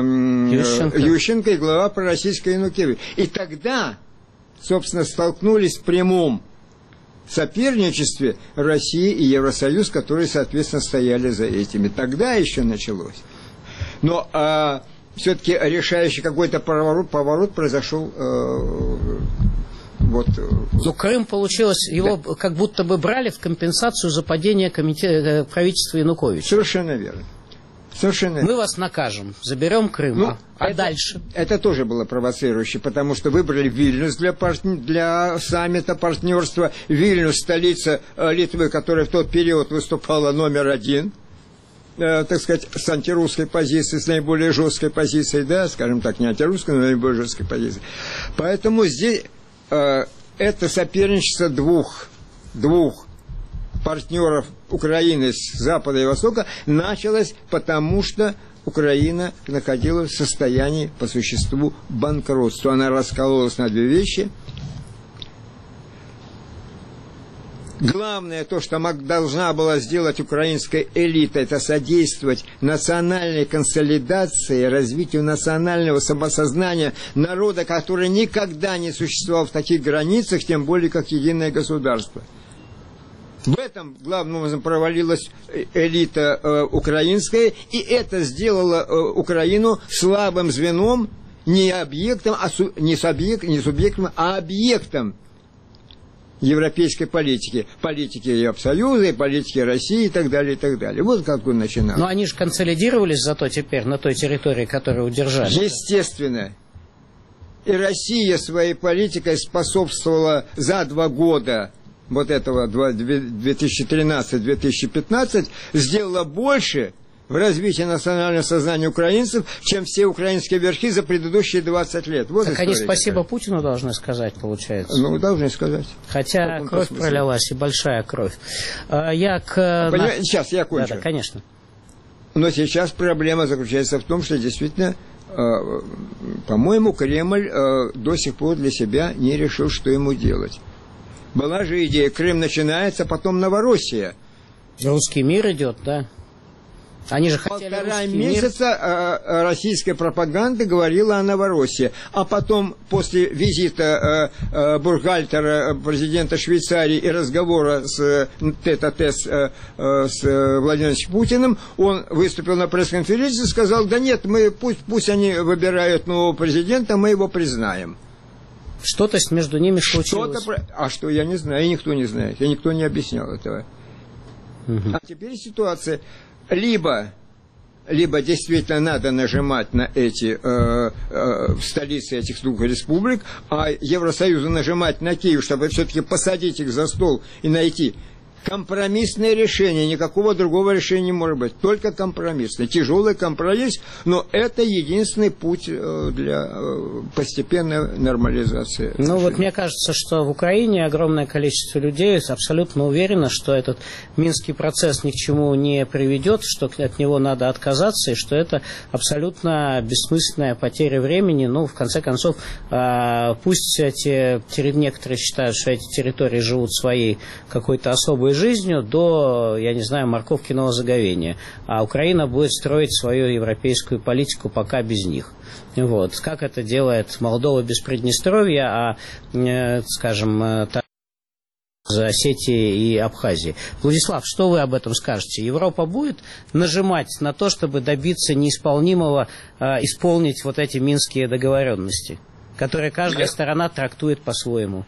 Ющенко и глава пророссийской Янукович. И тогда, собственно, столкнулись в прямом соперничестве Россия и Евросоюз, которые, соответственно, стояли за этими. Тогда еще началось. Но все-таки решающий какой-то поворот произошел. Но Крым, получилось, его как будто бы брали в компенсацию за падение правительства Януковича. Совершенно верно. Мы вас накажем, заберем Крым. Дальше? Это тоже было провоцирующе, потому что выбрали Вильнюс для саммита партнерства. Вильнюс – столица Литвы, которая в тот период выступала номер один, так сказать, с антирусской позицией, с наиболее жесткой позицией, да, скажем так, не антирусской, но наиболее жесткой позицией. Поэтому здесь это соперничество двух партнеров Украины с Запада и Востока началось потому, что Украина находилась в состоянии по существу банкротства. Она раскололась на две вещи. Главное, то, что должна была сделать украинская элита, это содействовать национальной консолидации, развитию национального самосознания народа, который никогда не существовал в таких границах, тем более как единое государство. В этом главным образом провалилась элита украинская, и это сделало Украину слабым звеном, не субъектом, а объектом европейской политики Евросоюза, и политики России и так далее, и так далее. Вот как он начинал. Но они же консолидировались зато теперь на той территории, которую удержали. Естественно. И Россия своей политикой способствовала за 2 года вот этого 2013-2015, сделала больше в развитии национального сознания украинцев, чем все украинские верхи за предыдущие 20 лет. Вот так они спасибо Путину должны сказать, получается. Ну, должны сказать. Хотя кровь пролилась, и большая кровь. Сейчас я кончу. Да, конечно. Но сейчас проблема заключается в том, что действительно, по-моему, Кремль до сих пор для себя не решил, что ему делать. Была же идея, Крым начинается, потом Новороссия. Русский мир идет, да? Они же хотели 1,5 месяца российская пропаганда говорила о Новороссии. А потом, после визита Бургхальтера, президента Швейцарии, и разговора с тет-а-тет с Владимиром Путиным, он выступил на пресс-конференции и сказал: да нет, пусть они выбирают нового президента, мы его признаем. Что-то между ними случилось. А что, я не знаю, и никто не знает, и никто не объяснял этого. А теперь ситуация. Либо действительно надо нажимать на эти столицы этих двух республик, а Евросоюзу нажимать на Киев, чтобы все-таки посадить их за стол и найти Компромиссное решение, никакого другого решения не может быть, только компромиссное. Тяжелый компромисс, но это единственный путь для постепенной нормализации. Ну вот мне кажется, что в Украине огромное количество людей абсолютно уверено, что этот минский процесс ни к чему не приведет, что от него надо отказаться, и что это абсолютно бессмысленная потеря времени. Ну, в конце концов, пусть некоторые считают, что эти территории живут своей какой-то особой жизнью до, я не знаю, морковкиного заговения. А Украина будет строить свою европейскую политику пока без них. Вот. Как это делает Молдова без Приднестровья, скажем, из Осетии и Абхазии. Владислав, что вы об этом скажете? Европа будет нажимать на то, чтобы добиться неисполнимого, исполнить вот эти минские договоренности, которые каждая сторона трактует по-своему?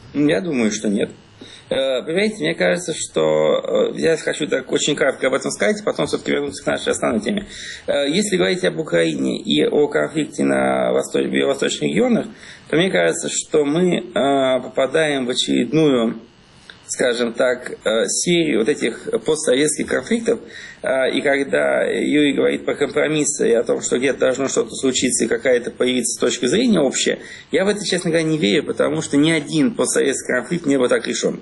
Я думаю, что нет. Понимаете, мне кажется, что я хочу так очень кратко об этом сказать, потом все-таки вернуться к нашей основной теме. Если говорить об Украине и о конфликте на восточных регионах, то мне кажется, что мы попадаем в очередную, скажем так, серию вот этих постсоветских конфликтов, и когда Юрий говорит про компромиссы и о том, что где-то должно что-то случиться и какая-то появиться точка зрения общая, я в это, честно говоря, не верю, потому что ни один постсоветский конфликт не был так решен.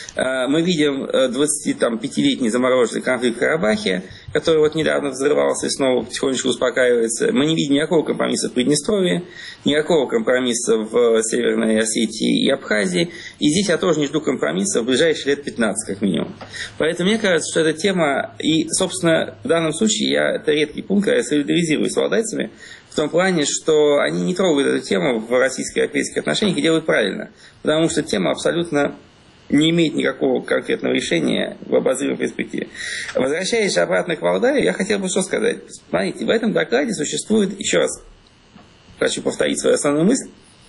Мы видим 25-летний замороженный конфликт в Карабахе, который вот недавно взрывался и снова потихонечку успокаивается. Мы не видим никакого компромисса в Приднестровье, никакого компромисса в Северной Осетии и Абхазии. И здесь я тоже не жду компромисса в ближайшие лет 15 как минимум. Поэтому мне кажется, что эта тема, и, собственно, в данном случае это редкий пункт, когда я солидаризируюсь с молдавцами, в том плане, что они не трогают эту тему в российско-европейских отношениях и делают правильно. Потому что тема абсолютно не имеет никакого конкретного решения в обозримой перспективе. Возвращаясь обратно к Молдавии, я хотел бы что сказать. Смотрите, в этом докладе существует, еще раз хочу повторить свою основную мысль,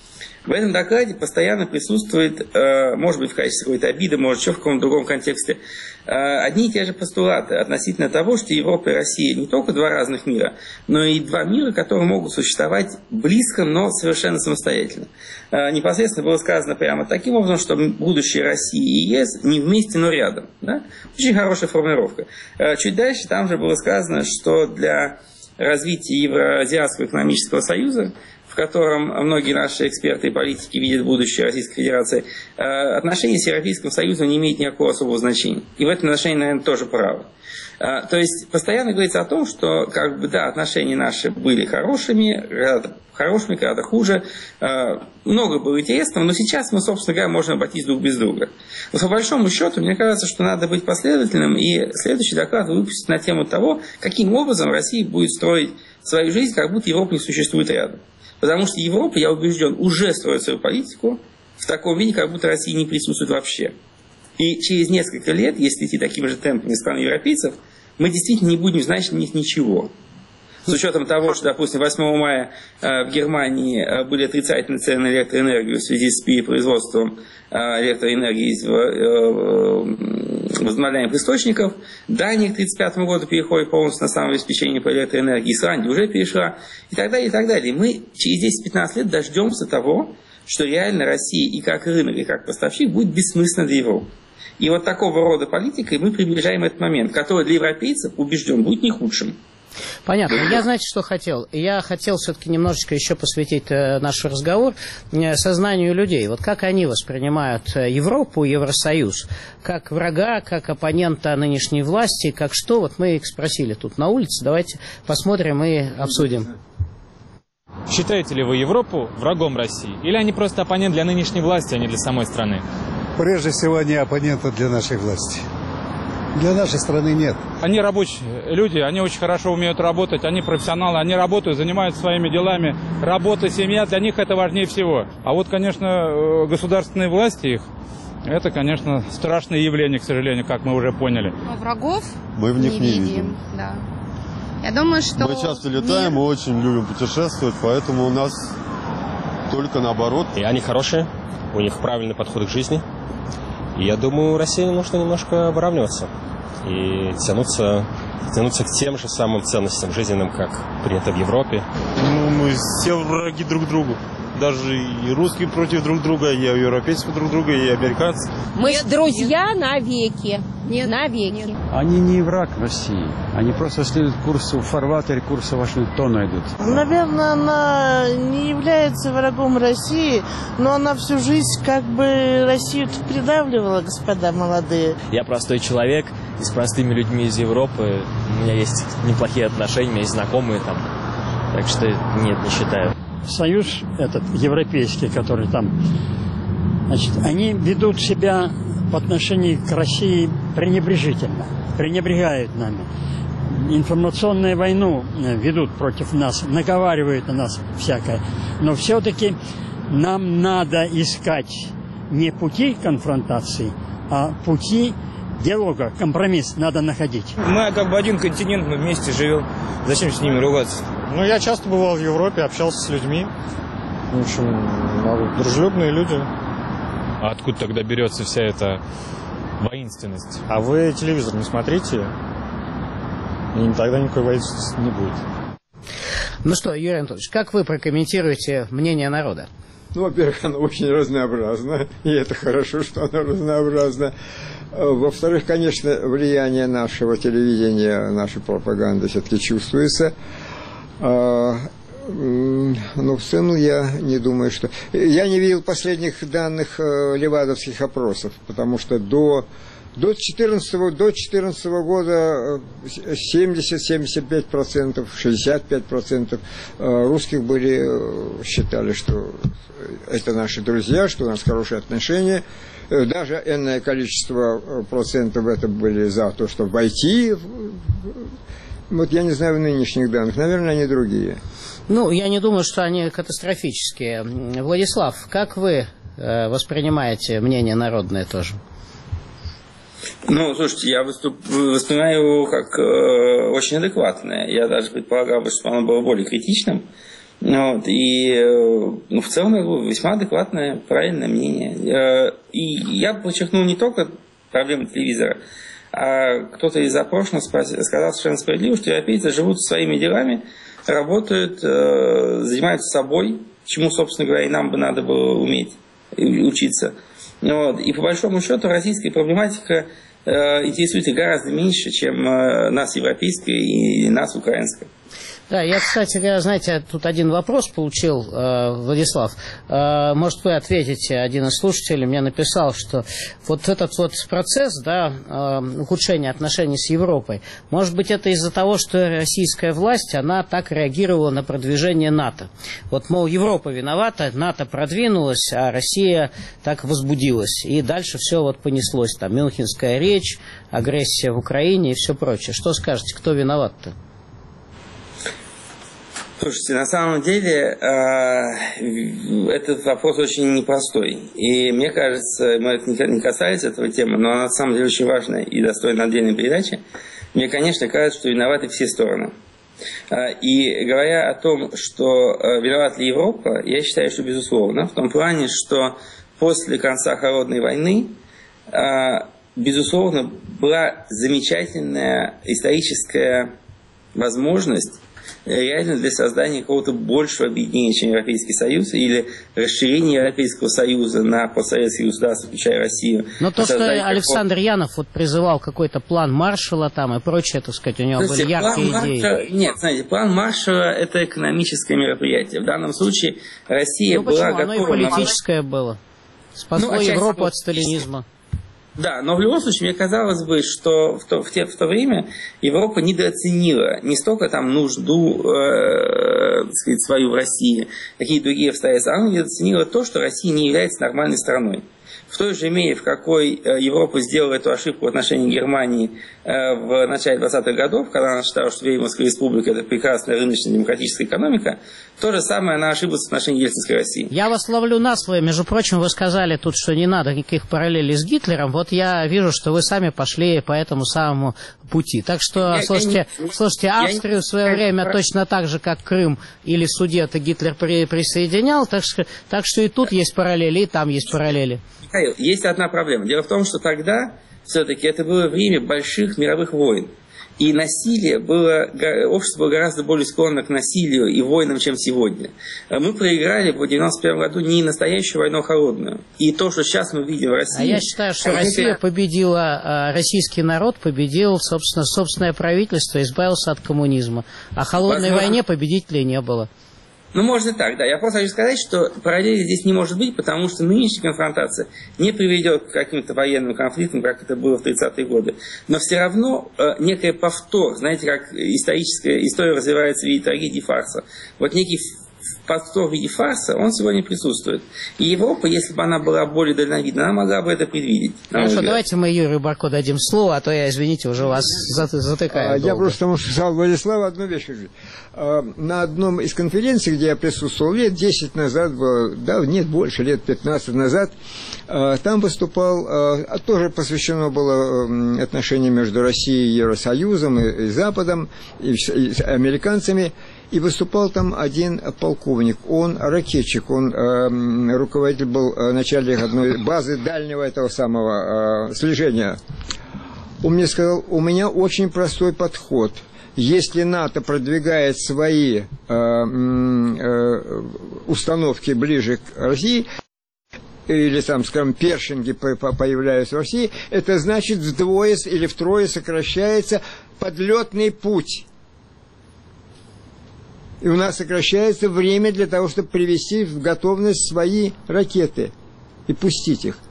в этом докладе постоянно присутствует, может быть, в качестве какой-то обиды, может, еще в каком-то другом контексте, одни и те же постулаты относительно того, что Европа и Россия не только два разных мира, но и два мира, которые могут существовать близко, но совершенно самостоятельно. Непосредственно было сказано прямо таким образом, что будущее России и ЕС не вместе, но рядом. Да? Очень хорошая формулировка. Чуть дальше там же было сказано, что для развития Евразиатского экономического союза, в котором многие наши эксперты и политики видят будущее Российской Федерации, отношения с Европейским Союзом не имеют никакого особого значения. И в этом отношении, наверное, тоже правы. То есть постоянно говорится о том, что отношения наши были хорошими, когда-то хуже, много было интересного, но сейчас мы, собственно говоря, можем обойтись друг без друга. Но по большому счету, мне кажется, что надо быть последовательным, и следующий доклад выпустить на тему того, каким образом Россия будет строить свою жизнь, как будто Европа не существует рядом. Потому что Европа, я убежден, уже строит свою политику в таком виде, как будто Россия не присутствует вообще. И через несколько лет, если идти таким же темпом из стран европейцев, мы действительно не будем знать о них ничего. С учетом того, что, допустим, 8 мая в Германии были отрицательные цены на электроэнергию в связи с перепроизводством электроэнергии из возобновляемых источников. Дания к 1935 году переходит полностью на самообеспечение по электроэнергии. Исландия уже перешла. И так далее, и так далее. Мы через 10-15 лет дождемся того, что реально Россия и как рынок, и как поставщик будет бессмысленна для Европы. И вот такого рода политикой мы приближаем этот момент, который для европейцев, убежден, будет не худшим. Понятно. Я, знаете, что хотел? Я хотел все-таки немножечко еще посвятить наш разговор сознанию людей. Вот как они воспринимают Европу, Евросоюз? Как врага, как оппонента нынешней власти, как что? Вот мы их спросили тут на улице. Давайте посмотрим и обсудим. Считаете ли вы Европу врагом России? Или они просто оппонент для нынешней власти, а не для самой страны? Прежде всего, они оппоненты для нашей власти. Для нашей страны нет. Они рабочие люди, они очень хорошо умеют работать, они профессионалы, они работают, занимаются своими делами. Работа, семья, для них это важнее всего. А вот, конечно, государственные власти их, это, конечно, страшное явление, к сожалению, как мы уже поняли. Но врагов мы в них не видим. Да. Я думаю, что мы часто летаем, мы очень любим путешествовать, поэтому у нас только наоборот. И они хорошие, у них правильный подход к жизни. И я думаю, России нужно немножко выравниваться и тянуться к тем же самым ценностям жизненным, как принято в Европе. Мы все враги друг другу. даже и русские против друг друга, и европейцы друг друга, и американцы. Мы друзья навеки. Нет, навеки. Нет. Они не враг России. Они просто следуют курсу фарватере, курсу Вашингтона идут. Наверное, она не является врагом России, но она всю жизнь как бы Россию придавливала, господа молодые. Я простой человек, и с простыми людьми из Европы у меня есть неплохие отношения, у меня есть знакомые там. Так что нет, не считаю. Союз этот европейский, который там, значит, они ведут себя в отношении к России пренебрежительно, пренебрегают нами. Информационную войну ведут против нас, наговаривают на нас всякое. Но все-таки нам надо искать не пути конфронтации, а пути диалога, компромисс надо находить. Мы как бы один континент, мы вместе живем. Зачем с ними ругаться? Ну, я часто бывал в Европе, общался с людьми. В общем, дружелюбные люди. А откуда тогда берется вся эта воинственность? А вы телевизор не смотрите, и тогда никакой воинственности не будет. Ну что, Юрий Анатольевич, как вы прокомментируете мнение народа? Ну, во-первых, оно очень разнообразно, и это хорошо, что оно разнообразно. Во-вторых, конечно, влияние нашего телевидения, нашей пропаганды все-таки чувствуется. Но в целом я не думаю, что... Я не видел последних данных левадовских опросов, потому что до 2014 года 70-75%, 65% русских считали, что это наши друзья, что у нас хорошие отношения. Даже энное количество процентов это были за то, чтобы войти. Вот я не знаю в нынешних данных, наверное, они другие. Ну, я не думаю, что они катастрофические. Владислав, как вы воспринимаете мнение народное тоже? Ну, слушайте, я воспринимаю его как очень адекватное. Я даже предполагал, что оно было более критичным. Вот, и в целом весьма адекватное, правильное мнение. И я подчеркнул не только проблему телевизора, а кто-то из запрошенных сказал совершенно справедливо, что европейцы живут своими делами, работают, занимаются собой, чему, собственно говоря, и нам бы надо было уметь учиться. Вот. И по большому счету российская проблематика интересует их гораздо меньше, чем нас европейская и нас украинская. Да, я, кстати говоря, знаете, тут один вопрос получил, Владислав. Может, вы ответите, один из слушателей мне написал, что вот этот вот процесс, да, ухудшения отношений с Европой, может быть, это из-за того, что российская власть, она так реагировала на продвижение НАТО. Вот, мол, Европа виновата, НАТО продвинулась, а Россия так возбудилась. И дальше все вот понеслось, там, Мюнхенская речь, агрессия в Украине и все прочее. Что скажете, кто виноват-то? Слушайте, на самом деле этот вопрос очень непростой. И мне кажется, мы не касались этого темы, но она на самом деле очень важная и достойна отдельной передачи. Мне, конечно, кажется, что виноваты все стороны. И говоря о том, что виновата ли Европа, я считаю, что безусловно. В том плане, что после конца Холодной войны, безусловно, была замечательная историческая возможность реально для создания какого-то большего объединения, чем Европейский Союз, или расширения Европейского Союза на постсоветские государства, включая Россию. Но то, что Александр Янов вот призывал какой-то план Маршалла там и прочее, так сказать, у него были яркие идеи. Нет, знаете, план Маршалла – это экономическое мероприятие. В данном случае Россия была готова... Оно и политическое было. Спасло Европу от сталинизма. Да, но в любом случае, мне казалось бы, что в то время Европа недооценила не столько там нужду, так сказать, свою в России, какие-то другие обстоятельства, она недооценила то, что Россия не является нормальной страной. В той же мере, в какой Европа сделала эту ошибку в отношении Германии в начале 20-х годов, когда она считала, что Веймарская республика – это прекрасная рыночная демократическая экономика, то же самое она ошиблась в отношении Ельцинской России. Я вас ловлю на слове. Между прочим, вы сказали тут, что не надо никаких параллелей с Гитлером. Вот я вижу, что вы сами пошли по этому самому пути. Так что, слушайте, Австрию в свое время точно так же, как Крым или Судеты, Гитлер присоединял. Так что и тут есть параллели, и там есть параллели. Есть одна проблема. Дело в том, что тогда все-таки это было время больших мировых войн. И насилие общество было гораздо более склонно к насилию и войнам, чем сегодня. Мы проиграли в 1991 году не настоящую войну, а холодную. И то, что сейчас мы видим в России... А я считаю, что Россия победила, российский народ победил, собственно, собственное правительство, избавился от коммунизма. А холодной войне победителей не было. Ну, можно так, да. Я просто хочу сказать, что параллели здесь не может быть, потому что нынешняя конфронтация не приведет к каким-то военным конфликтам, как это было в 30-е годы. Но все равно некое повтор, знаете, как история развивается в виде трагедии фарса. Вот некий повтор в виде фарса, он сегодня присутствует. И Европа, если бы она была более дальновидна, она могла бы это предвидеть. Хорошо, давайте мы Юрию Барко дадим слово, а то я, извините, уже вас затыкаю. Я просто потому что сказал Владиславу одну вещь. На одном из конференций, где я присутствовал лет 10 назад, да, нет, больше, лет 15 назад, там выступал, тоже посвящено было отношениям между Россией и Евросоюзом, и Западом, и с американцами. И выступал там один полковник, он ракетчик, он руководитель был, начальник одной базы дальнего этого самого слежения. Он мне сказал, у меня очень простой подход. Если НАТО продвигает свои установки ближе к России, или там, скажем, першинги появляются в России, это значит вдвое или втрое сокращается подлетный путь. И у нас сокращается время для того, чтобы привести в готовность свои ракеты и пустить их.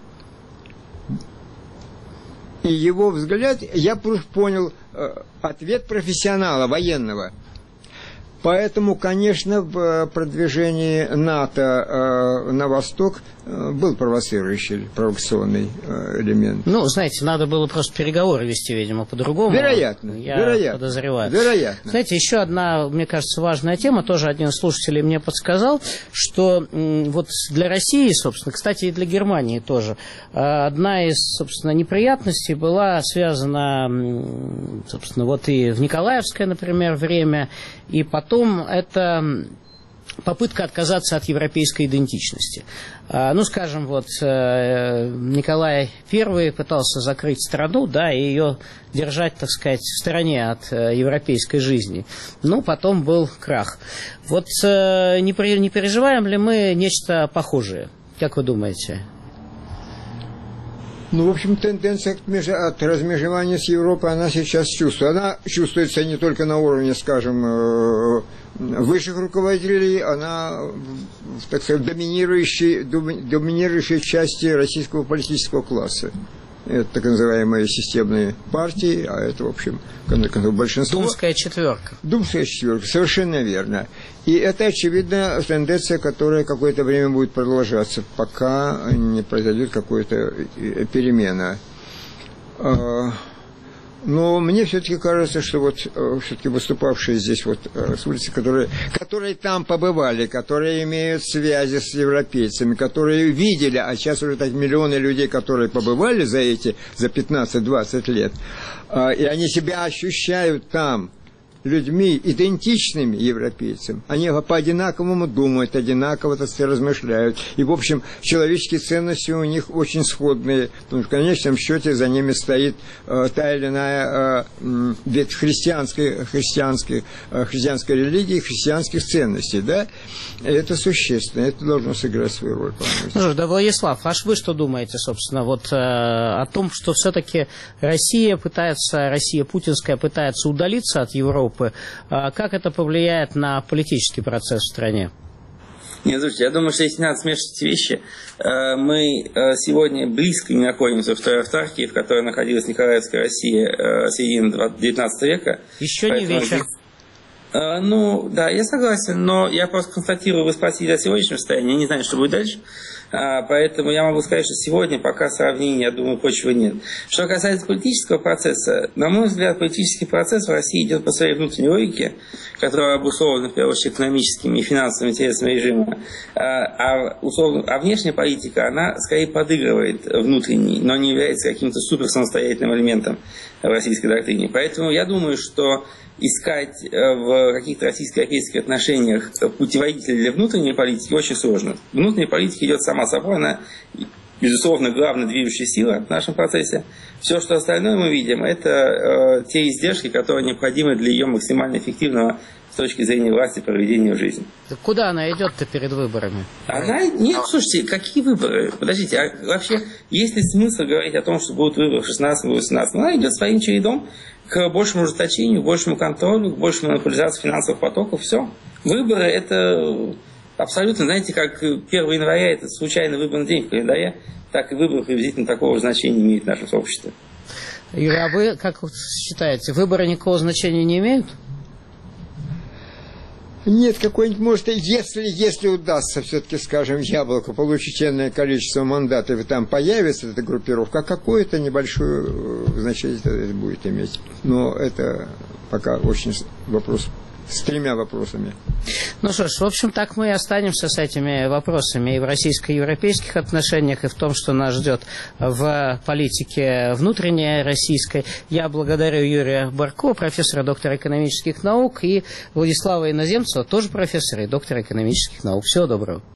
И его взгляд, я понял ответ профессионала, военного. Поэтому, конечно, в продвижении НАТО на восток был провокационный элемент. Ну, знаете, надо было просто переговоры вести, видимо, по-другому. Вероятно. Я подозреваю. Вероятно. Знаете, еще одна, мне кажется, важная тема, тоже один из слушателей мне подсказал, что вот для России, собственно, кстати, и для Германии тоже, одна из, собственно, неприятностей была связана, собственно, вот и в Николаевское, например, время, и потом это попытка отказаться от европейской идентичности. Ну, скажем, вот Николай I пытался закрыть страну, да, и ее держать, так сказать, в стороне от европейской жизни. Ну, потом был крах. Вот не переживаем ли мы нечто похожее? Как вы думаете? Ну, в общем, тенденция от размежевания с Европой, она сейчас чувствуется. Она чувствуется не только на уровне, скажем, высших руководителей, она, так сказать, доминирующей части российского политического класса. Это так называемые системные партии, а это, в общем, большинство. Думская четверка. Думская четверка, совершенно верно. И это, очевидно, тенденция, которая какое-то время будет продолжаться, пока не произойдет какая-то перемена. Но мне все-таки кажется, что вот все-таки выступавшие здесь вот с улицы, которые там побывали, которые имеют связи с европейцами, которые видели, а сейчас уже так миллионы людей, которые побывали за 15-20 лет, и они себя ощущают там людьми, идентичными европейцам. Они по-одинаковому думают, одинаково, так сказать, размышляют. И, в общем, человеческие ценности у них очень сходные. Потому что в конечном счете за ними стоит та или иная ведь христианской религии, христианских ценностей. Да? И это существенно, это должно сыграть свою роль. Ну что ж, да, Владислав, аж вы что думаете, собственно, вот о том, что все-таки Россия путинская пытается удалиться от Европы. Как это повлияет на политический процесс в стране? Нет, слушайте, я думаю, что здесь не надо смешивать эти вещи. Мы сегодня близко не находимся в той автархии, в которой находилась Николаевская Россия середины XIX века. Еще не вечер. Ну, да, я согласен, но я просто констатирую, вы спросили о сегодняшнем состоянии, я не знаю, что будет дальше. Поэтому я могу сказать, что сегодня пока сравнения, я думаю, почвы нет. Что касается политического процесса, на мой взгляд, политический процесс в России идет по своей внутренней логике, которая обусловлена, в первую очередь, экономическими и финансовыми интересами режима. А внешняя политика, она скорее подыгрывает внутренней, но не является каким-то супер самостоятельным элементом в российской доктрине. Поэтому я думаю, что искать в каких-то российско-европейских отношениях путеводителей для внутренней политики очень сложно. Внутренняя политика идет сама собой, она безусловно, главная движущая сила в нашем процессе. Все, что остальное мы видим, это те издержки, которые необходимы для ее максимально эффективного с точки зрения власти проведения в жизни. Так куда она идет-то перед выборами? Нет, слушайте, какие выборы? Подождите, а вообще есть ли смысл говорить о том, что будут выборы в 16-18? Она идет своим чередом к большему ужесточению, к большему контролю, к большей монополизации финансовых потоков. Все. Выборы это абсолютно, знаете, как 1 января это случайно выборный день в календаре, так и выборы приблизительно такого же значения имеют в нашем сообществе. Юрий, а вы как считаете, выборы никакого значения не имеют? Нет, какой-нибудь, может, если удастся все-таки, скажем, Яблоку получить энное количество мандатов, и там появится эта группировка, какое-то небольшое значение это будет иметь. Но это пока очень вопрос с 3 вопросами. Ну что ж, в общем, так мы и останемся с этими вопросами и в российско-европейских отношениях, и в том, что нас ждет в политике внутренней российской. Я благодарю Юрия Барко, профессора, доктора экономических наук, и Владислава Иноземцева, тоже профессора и доктора экономических наук. Всего доброго.